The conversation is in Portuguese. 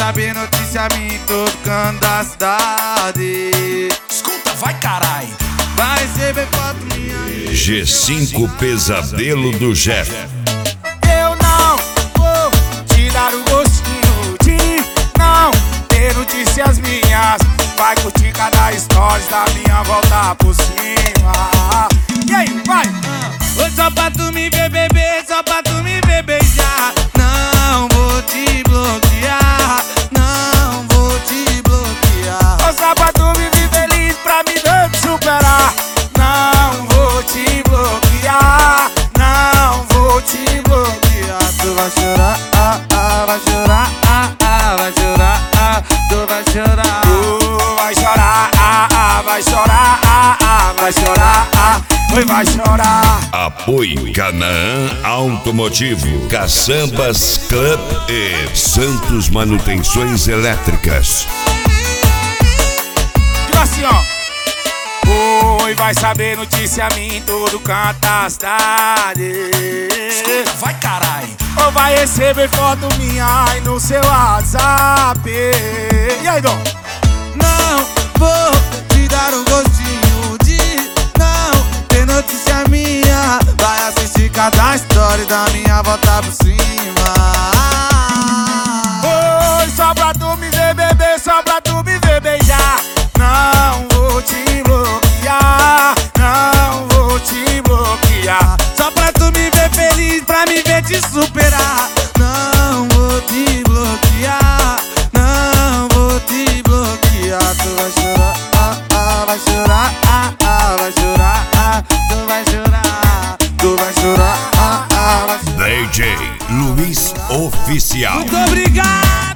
saber notícia minha em todo canto da cidade. Escuta, vai carai. Vai receber foto minha aí. G5 Pesadelo do Jeff. Eu não vou te dar o gostinho de não ter notícias minhas. Vai curtir cada stories da minha volta por cima. E aí, vai! Foi só pra tu me ver beber, só pra tu me ver beijar. Não vou te bloquear, não vou te bloquear. Foi só pra tu me ver feliz, pra me ver te superar. Não vou te bloquear, não vou te bloquear. Tu vai chorar, vai chorar, vai chorar, tu vai chorar. Tu vai chorar, vai chorar, vai chorar, vai chorar. Apoio Canaã Automotivo, Caçambas Club e Santos Manutenções Elétricas. Tipo assim, ó. Oi, vai saber notícia minha em todo canto da cidade. Escuta, vai carai. Ou vai receber foto minha aí no seu WhatsApp. E aí, Dom? Não vou te dar um gostinho de não ter notícia minha. Vai assistir cada story da minha volta por cima. Oi, só pra tu me ver beber, só pra tu me ver beijar. Não vou te bloquear, não vou te bloquear. Só pra tu me ver feliz, pra me ver te superar. Não vou te bloquear, não vou te bloquear. Tu vai chorar, vai chorar, vai chorar, tu vai chorar, tu vai chorar, vai chorar. DJ Luiz Oficial. Muito obrigado!